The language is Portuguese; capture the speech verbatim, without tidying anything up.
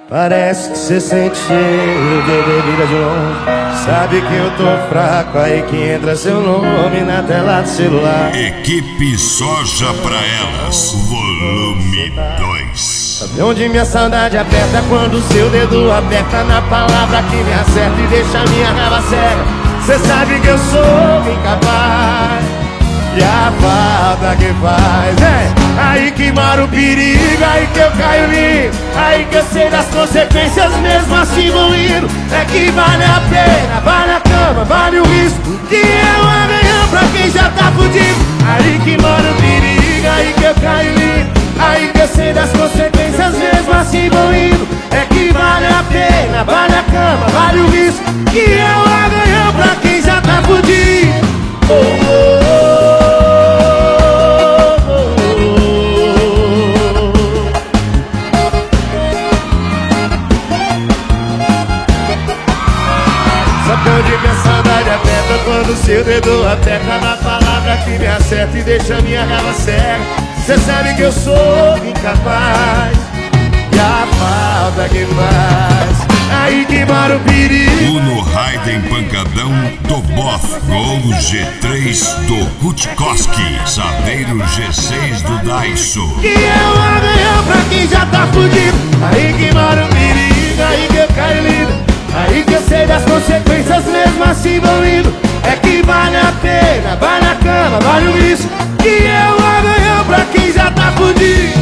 Parece que cê sente cheiro de bebida de longe. Sabe que eu tô fraco, aí que entra seu nome na tela do celular. Equipe Soja pra Elas, volume dois. Sabe onde minha saudade aperta? Quando seu dedo aperta na palavra que me acerta e deixa minha raiva cega. Cê sabe que eu sou incapaz, e a falta que faz é aí que mora o perigo, aí que eu caio lindo, aí que eu sei das consequências mesmo assim vou indo. É que vale a pena, vale a cama, vale o risco, que é um arranhão pra quem já tá fudido. Aí que mora o perigo, aí que eu caio lindo, aí que eu sei das consequências mesmo assim vou indo. É que vale a pena, vale a cama, vale o risco, que é um arranhão pra quem já tá fudido. Oh, oh, oh. Sabe onde minha saudade aperta? Quando seu dedo aperta na palavra que me acerta e deixa minha raiva cega. Cê sabe que eu sou incapaz, e a falta que faz aí que mora o perigo. Uno Raiden Pancadão do Boff, Gol G três do Kutkowski, Saveiro G seis do Daiso. Que é um arranhão pra quem já tá fudido. Aí que mora o perigo, aí que eu caio lindo, aí que eu sei das consequências mesmo assim vou indo. É que vale a pena, vale a cama, vale o risco, que é um arranhão pra quem já tá fudido.